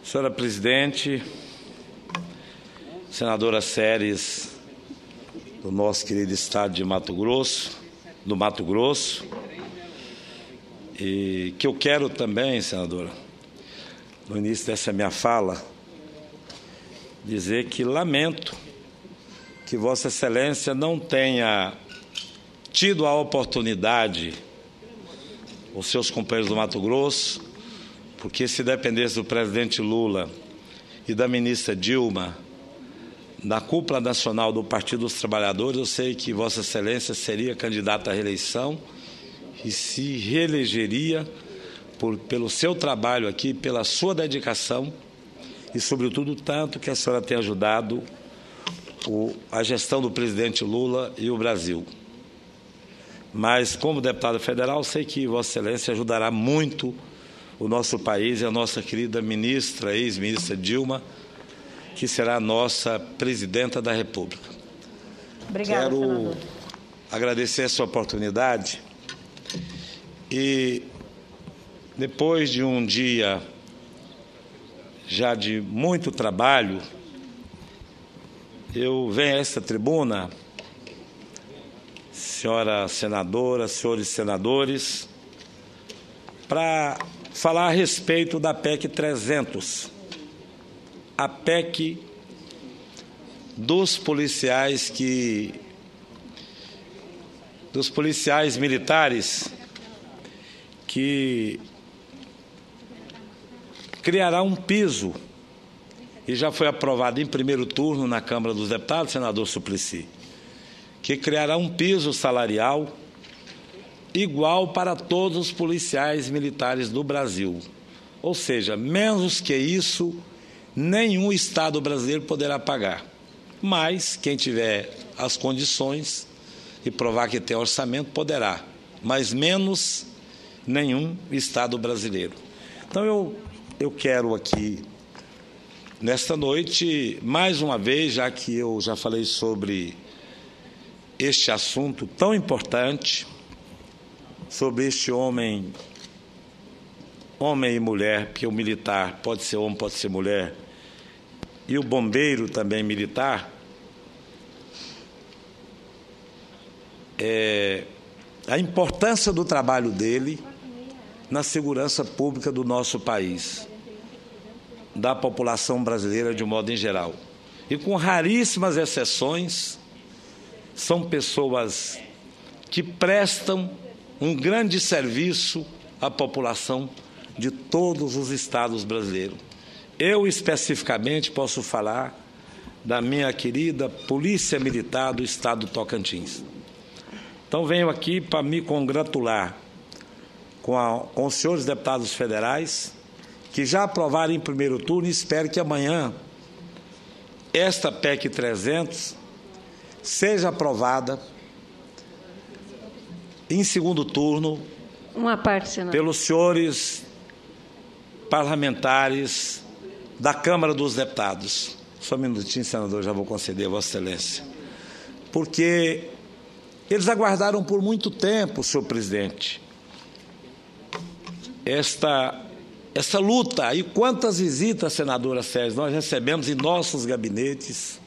Senhora Presidente, senadora Séries, do nosso querido estado de Mato Grosso, e que eu quero também, senadora, no início dessa minha fala, dizer que lamento que Vossa Excelência não tenha tido a oportunidade, os seus companheiros do Mato Grosso, porque se dependesse do presidente Lula e da ministra Dilma, da cúpula nacional do Partido dos Trabalhadores, eu sei que Vossa Excelência seria candidata à reeleição e se reelegeria pelo seu trabalho aqui, pela sua dedicação e, sobretudo, tanto que a senhora tem ajudado a gestão do presidente Lula e o Brasil. Mas, como deputada federal, sei que Vossa Excelência ajudará muito o nosso país e a nossa querida ministra, ex-ministra Dilma, que será a nossa presidenta da República. Obrigada, Quero senador. agradecer essa oportunidade e, depois de um dia já de muito trabalho, eu venho a esta tribuna, senhora senadora, senhores senadores, para falar a respeito da PEC 300, a PEC dos policiais militares que criará um piso, e já foi aprovado em primeiro turno na Câmara dos Deputados, senador Suplicy, que criará um piso salarial igual para todos os policiais militares do Brasil. Ou seja, menos que isso, nenhum Estado brasileiro poderá pagar. Mas quem tiver as condições e provar que tem orçamento, poderá. Mas menos nenhum Estado brasileiro. Então eu quero aqui, nesta noite, mais uma vez, já que eu já falei sobre este assunto tão importante, sobre este homem e mulher, porque o militar pode ser homem, pode ser mulher, e o bombeiro também militar, a importância do trabalho dele na segurança pública do nosso país, da população brasileira de um modo em geral. E com raríssimas exceções, são pessoas que prestam um grande serviço à população de todos os estados brasileiros. Eu, especificamente, posso falar da minha querida Polícia Militar do Estado do Tocantins. Então, venho aqui para me congratular com os senhores deputados federais, que já aprovaram em primeiro turno, e espero que amanhã esta PEC 300 seja aprovada em segundo turno, uma parte, senador, pelos senhores parlamentares da Câmara dos Deputados. Só um minutinho, senador, já vou conceder a Vossa Excelência. Porque eles aguardaram por muito tempo, senhor presidente, esta luta. E quantas visitas, senadora Séries, nós recebemos em nossos gabinetes,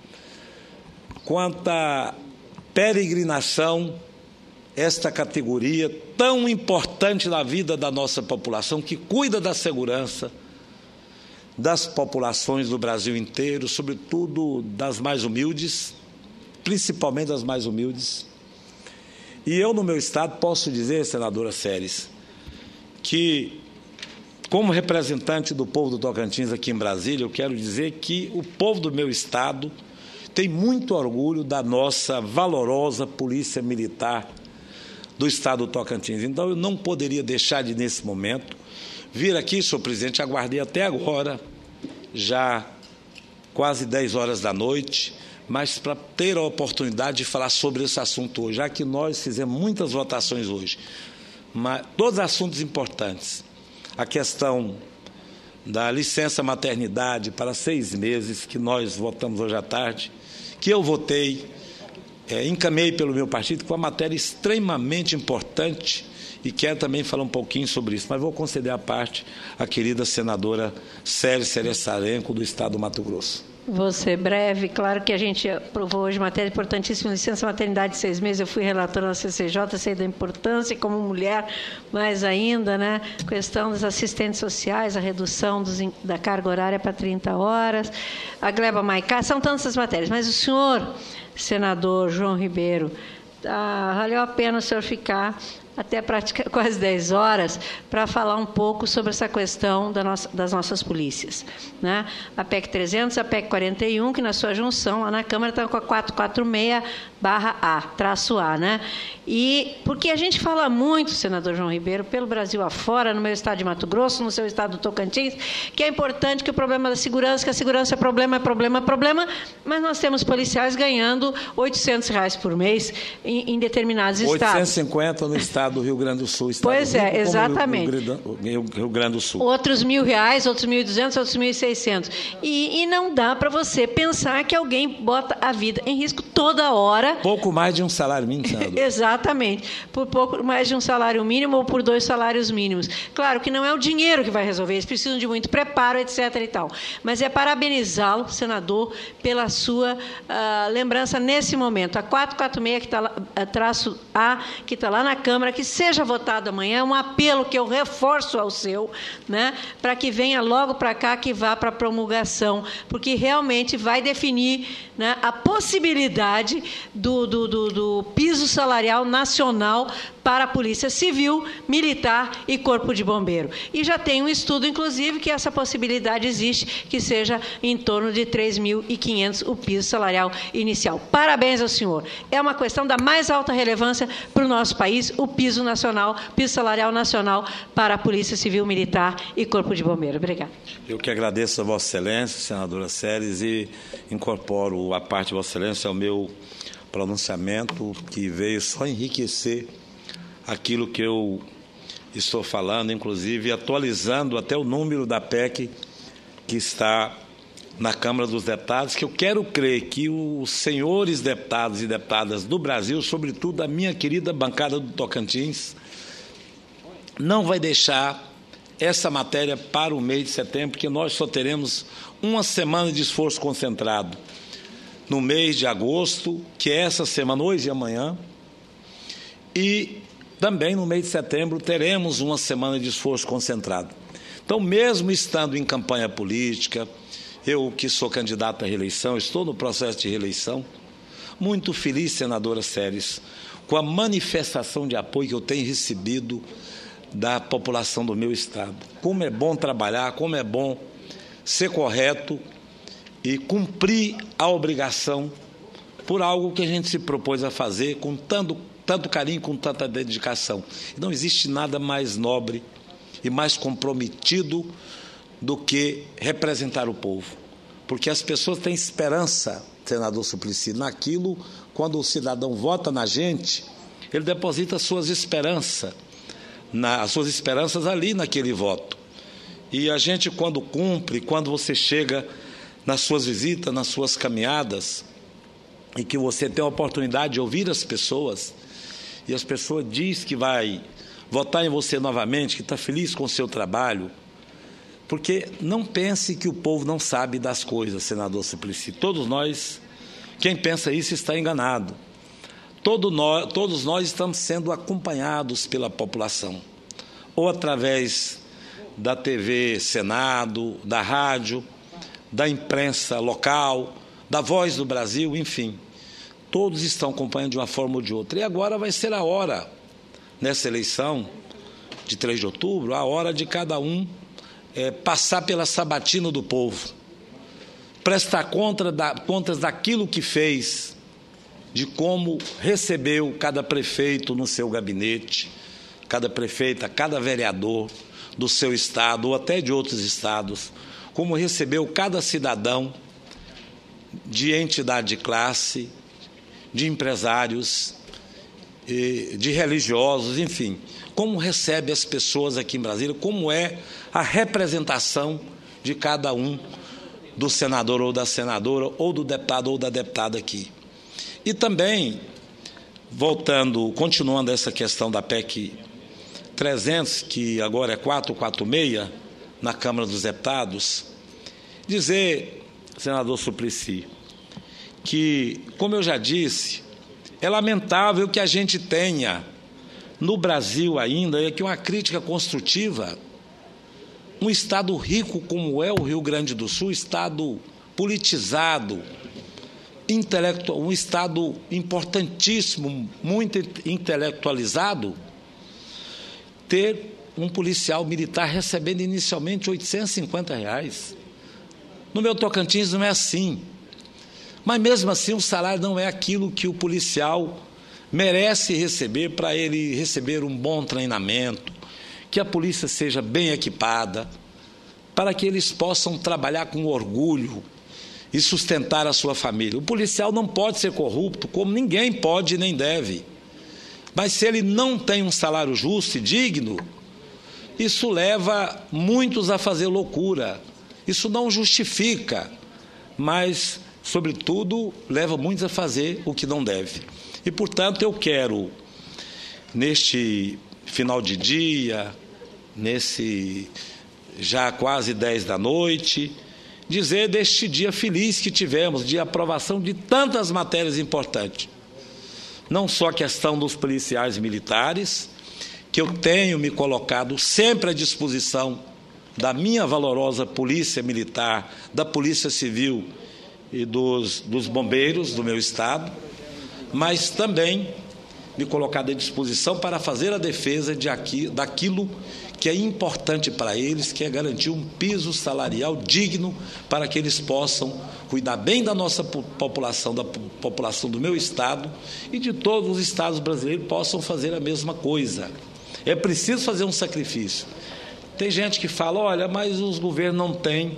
quanta peregrinação esta categoria tão importante na vida da nossa população, que cuida da segurança das populações do Brasil inteiro, sobretudo das mais humildes, principalmente das mais humildes. E eu, no meu estado, posso dizer, senadora Séries, que, como representante do povo do Tocantins aqui em Brasília, eu quero dizer que o povo do meu estado tem muito orgulho da nossa valorosa Polícia Militar do Estado do Tocantins. Então, eu não poderia deixar de, nesse momento, vir aqui, senhor presidente, aguardei até agora, já quase 10 horas da noite, mas para ter a oportunidade de falar sobre esse assunto hoje, já que nós fizemos muitas votações hoje, mas todos assuntos importantes. A questão da licença maternidade para 6 meses, que nós votamos hoje à tarde, que eu votei, encaminhei pelo meu partido, com uma matéria extremamente importante e quero também falar um pouquinho sobre isso, mas vou conceder a parte à querida senadora Célia Sarenco, do Estado do Mato Grosso. Vou ser breve. Claro que a gente aprovou hoje matéria importantíssima, licença maternidade de 6 meses. Eu fui relatora na CCJ, sei da importância, como mulher, mais ainda, né? Questão dos assistentes sociais, a redução da carga horária para 30 horas, a gleba Maicá, são tantas matérias. Mas o senhor, senador João Ribeiro, valeu a pena o senhor ficar até quase 10 horas, para falar um pouco sobre essa questão das nossas polícias, né? A PEC 300, a PEC 41, que na sua junção, lá na Câmara, está com a 446/A, né? E porque a gente fala muito, senador João Ribeiro, pelo Brasil afora, no meu estado de Mato Grosso, no seu estado do Tocantins, que é importante que o problema da segurança, que a segurança é problema, mas nós temos policiais ganhando R$800 por mês em determinados estados. 850 no estado do Rio Grande do Sul. Pois é, exatamente. Rio Grande do Sul. Outros R$1.000, outros 1.200, outros 1.600. E não dá para você pensar que alguém bota a vida em risco toda hora. Pouco mais de um salário mínimo, senador. Exatamente. Por pouco mais de um salário mínimo ou por 2 salários mínimos. Claro que não é o dinheiro que vai resolver, eles precisam de muito preparo, etc. e tal. Mas é parabenizá-lo, senador, pela sua lembrança nesse momento. A 446, que está lá, -A, que está lá na Câmara, que seja votado amanhã, é um apelo que eu reforço ao seu, né, para que venha logo para cá, que vá para a promulgação, porque realmente vai definir, né, a possibilidade do piso salarial nacional para a Polícia Civil, Militar e Corpo de Bombeiro. E já tem um estudo, inclusive, que essa possibilidade existe, que seja em torno de 3.500 o piso salarial inicial. Parabéns ao senhor. É uma questão da mais alta relevância para o nosso país, o piso salarial nacional para a Polícia Civil, Militar e Corpo de Bombeiro. Obrigada. Eu que agradeço a Vossa Excelência, senadora Séries, e incorporo a parte de Vossa Excelência ao meu pronunciamento, que veio só enriquecer aquilo que eu estou falando, inclusive atualizando até o número da PEC que está na Câmara dos Deputados, que eu quero crer que os senhores deputados e deputadas do Brasil, sobretudo a minha querida bancada do Tocantins, não vai deixar essa matéria para o mês de setembro, porque nós só teremos uma semana de esforço concentrado no mês de agosto, que é essa semana, hoje e amanhã, e também no mês de setembro teremos uma semana de esforço concentrado. Então, mesmo estando em campanha política, eu que sou candidato à reeleição, estou no processo de reeleição, muito feliz, senadora Séries, com a manifestação de apoio que eu tenho recebido da população do meu estado. Como é bom trabalhar, como é bom ser correto e cumprir a obrigação por algo que a gente se propôs a fazer com tanto carinho, com tanta dedicação. Não existe nada mais nobre e mais comprometido do que representar o povo. Porque as pessoas têm esperança, senador Suplicy, naquilo, quando o cidadão vota na gente, ele deposita suas esperanças ali naquele voto. E a gente, quando cumpre, quando você chega nas suas visitas, nas suas caminhadas, e que você tem a oportunidade de ouvir as pessoas, e as pessoas dizem que vai votar em você novamente, que está feliz com o seu trabalho, porque não pense que o povo não sabe das coisas, senador Suplicy. Todos nós, quem pensa isso está enganado. Todos nós estamos sendo acompanhados pela população, ou através da TV Senado, da rádio, da imprensa local, da Voz do Brasil, enfim. Todos estão acompanhando de uma forma ou de outra. E agora vai ser a hora, nessa eleição de 3 de outubro, a hora de cada um passar pela sabatina do povo, prestar contas daquilo que fez, de como recebeu cada prefeito no seu gabinete, cada prefeita, cada vereador do seu estado ou até de outros estados, como recebeu cada cidadão de entidade de classe, de empresários, de religiosos, enfim, como recebe as pessoas aqui em Brasília, como é a representação de cada um do senador ou da senadora, ou do deputado ou da deputada aqui. E também, continuando essa questão da PEC 300, que agora é 446, na Câmara dos Deputados, dizer, senador Suplicy, que, como eu já disse, é lamentável que a gente tenha no Brasil ainda, e aqui uma crítica construtiva, um Estado rico como é o Rio Grande do Sul, Estado politizado, intelectual, um Estado importantíssimo, muito intelectualizado, ter um policial militar recebendo inicialmente R$ 850. No meu Tocantins não é assim. Mas, mesmo assim, o salário não é aquilo que o policial merece receber para ele receber um bom treinamento, que a polícia seja bem equipada, para que eles possam trabalhar com orgulho e sustentar a sua família. O policial não pode ser corrupto, como ninguém pode nem deve. Mas, se ele não tem um salário justo e digno, isso leva muitos a fazer loucura. Isso não justifica, mas, sobretudo, leva muitos a fazer o que não deve. E, portanto, eu quero, neste final de dia, nesse já quase 10 da noite, dizer deste dia feliz que tivemos, de aprovação de tantas matérias importantes. Não só a questão dos policiais militares, que eu tenho me colocado sempre à disposição da minha valorosa polícia militar, da polícia civil e dos bombeiros do meu estado, mas também me colocado à disposição para fazer a defesa daquilo que é importante para eles, que é garantir um piso salarial digno para que eles possam cuidar bem da nossa população, da população do meu estado e de todos os estados brasileiros possam fazer a mesma coisa. É preciso fazer um sacrifício. Tem gente que fala, olha, mas os governos não têm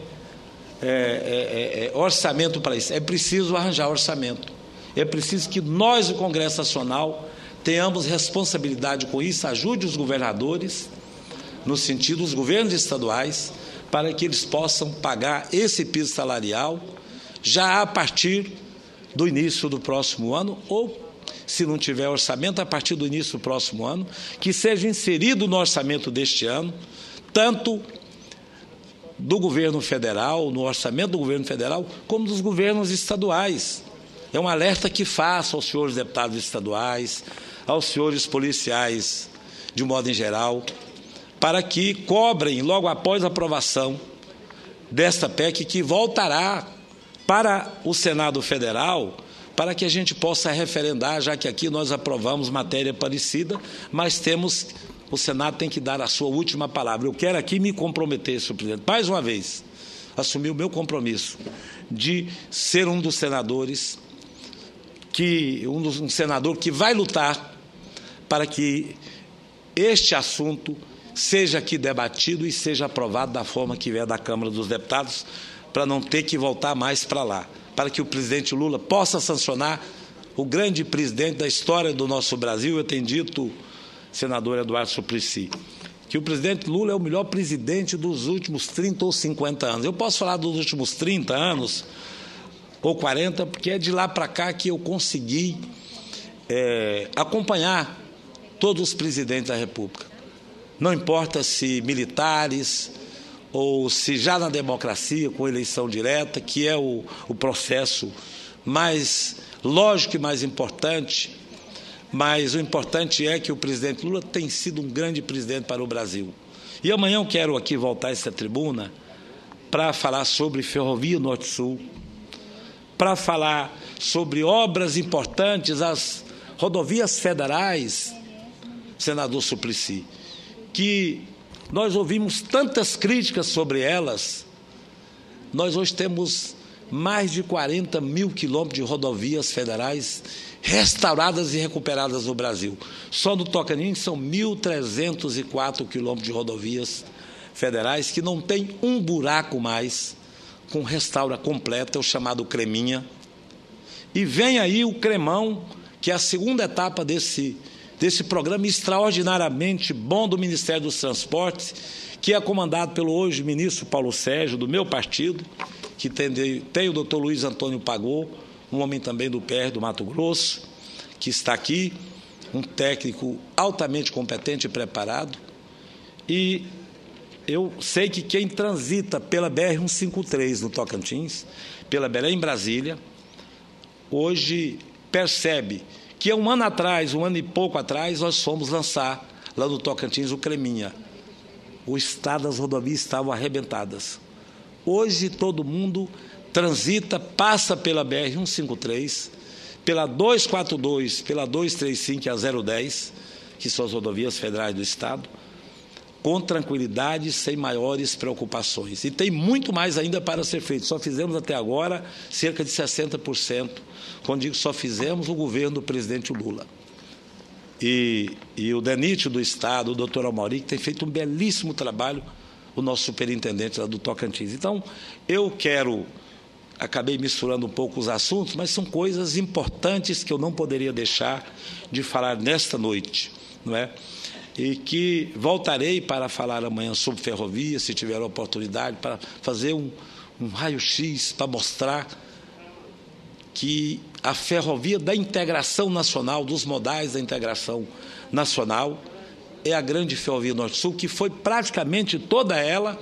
orçamento para isso. É preciso arranjar orçamento. É preciso que nós, o Congresso Nacional, tenhamos responsabilidade com isso, ajude os governadores, no sentido dos governos estaduais, para que eles possam pagar esse piso salarial já a partir do início do próximo ano, ou, se não tiver orçamento, a partir do início do próximo ano, que seja inserido no orçamento deste ano, tanto do governo federal, no orçamento do governo federal, como dos governos estaduais. É um alerta que faço aos senhores deputados estaduais, aos senhores policiais, de modo em geral, para que cobrem, logo após a aprovação desta PEC, que voltará para o Senado Federal, para que a gente possa referendar, já que aqui nós aprovamos matéria parecida, mas o Senado tem que dar a sua última palavra. Eu quero aqui me comprometer, senhor presidente, mais uma vez, assumir o meu compromisso de ser um dos senadores, um senador que vai lutar para que este assunto seja aqui debatido e seja aprovado da forma que vier da Câmara dos Deputados, para não ter que voltar mais para lá, para que o presidente Lula possa sancionar, o grande presidente da história do nosso Brasil. Eu tenho dito, senador Eduardo Suplicy, que o presidente Lula é o melhor presidente dos últimos 30 ou 50 anos. Eu posso falar dos últimos 30 anos ou 40, porque é de lá para cá que eu consegui acompanhar todos os presidentes da República. Não importa se militares ou se já na democracia, com eleição direta, que é o processo mais lógico e mais importante, mas o importante é que o presidente Lula tem sido um grande presidente para o Brasil. E amanhã eu quero aqui voltar a essa tribuna para falar sobre Ferrovia Norte-Sul, para falar sobre obras importantes, as rodovias federais, senador Suplicy, que nós ouvimos tantas críticas sobre elas. Nós hoje temos mais de 40 mil quilômetros de rodovias federais restauradas e recuperadas no Brasil. Só no Tocantins são 1.304 quilômetros de rodovias federais que não tem um buraco mais, com restaura completa, o chamado Creminha. E vem aí o Cremão, que é a segunda etapa desse programa extraordinariamente bom do Ministério dos Transportes, que é comandado pelo hoje ministro Paulo Sérgio, do meu partido, que tem o doutor Luiz Antônio Pagô, um homem também do PR do Mato Grosso, que está aqui, um técnico altamente competente e preparado, E eu sei que quem transita pela BR-153 no Tocantins, pela Belém, Brasília, hoje percebe que um ano atrás, um ano e pouco atrás, nós fomos lançar lá no Tocantins o Creminha. O estado das rodovias estavam arrebentadas. Hoje todo mundo transita, passa pela BR-153, pela 242, pela 235 e a 010, que são as rodovias federais do estado, com tranquilidade, sem maiores preocupações. E tem muito mais ainda para ser feito. Só fizemos até agora cerca de 60%. Quando digo só fizemos, o governo do presidente Lula. E o DENIT do estado, o doutor Amauri, que tem feito um belíssimo trabalho, o nosso superintendente lá do Tocantins. Então, acabei misturando um pouco os assuntos, mas são coisas importantes que eu não poderia deixar de falar nesta noite, não é? E que voltarei para falar amanhã sobre ferrovia, se tiver a oportunidade, para fazer um raio-x, para mostrar que a ferrovia da integração nacional, dos modais da integração nacional, é a grande ferrovia Norte-Sul, que foi praticamente toda ela,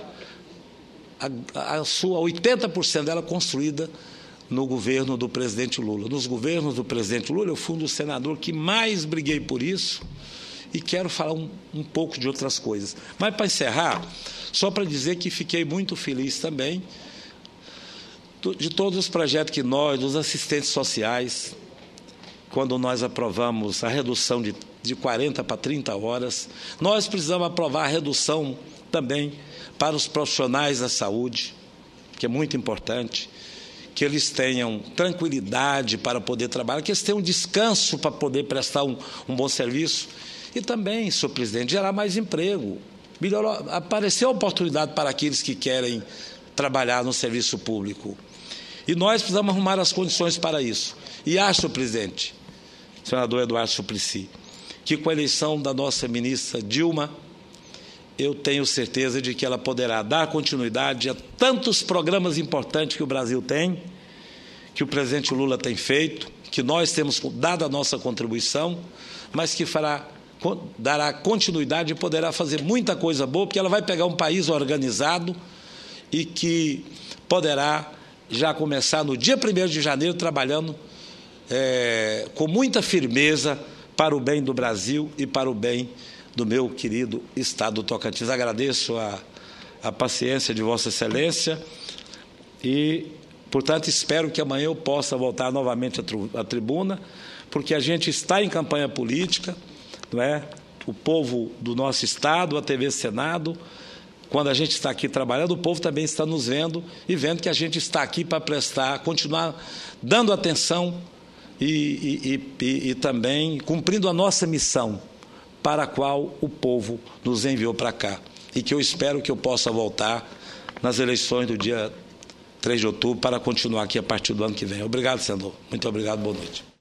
a sua 80% dela construída no governo do presidente Lula. Nos governos do presidente Lula, eu fui um dos senadores que mais briguei por isso, e quero falar um pouco de outras coisas. Mas, para encerrar, só para dizer que fiquei muito feliz também de todos os projetos que nós, dos assistentes sociais, quando nós aprovamos a redução de 40 para 30 horas, nós precisamos aprovar a redução também para os profissionais da saúde, que é muito importante, que eles tenham tranquilidade para poder trabalhar, que eles tenham descanso para poder prestar um bom serviço. E também, senhor presidente, gerar mais emprego. Apareceu oportunidade para aqueles que querem trabalhar no serviço público. E nós precisamos arrumar as condições para isso. E acho, senhor presidente, senador Eduardo Suplicy, que com a eleição da nossa ministra Dilma, eu tenho certeza de que ela poderá dar continuidade a tantos programas importantes que o Brasil tem, que o presidente Lula tem feito, que nós temos dado a nossa contribuição, mas que dará continuidade e poderá fazer muita coisa boa, porque ela vai pegar um país organizado e que poderá já começar no dia 1º de janeiro trabalhando com muita firmeza para o bem do Brasil e para o bem do meu querido estado do Tocantins. Agradeço a paciência de Vossa Excelência e, portanto, espero que amanhã eu possa voltar novamente à tribuna, porque a gente está em campanha política, não é? O povo do nosso estado, a TV Senado, quando a gente está aqui trabalhando, o povo também está nos vendo e vendo que a gente está aqui para continuar dando atenção e também cumprindo a nossa missão para a qual o povo nos enviou para cá. E que eu espero que eu possa voltar nas eleições do dia 3 de outubro para continuar aqui a partir do ano que vem. Obrigado, senador. Muito obrigado, boa noite.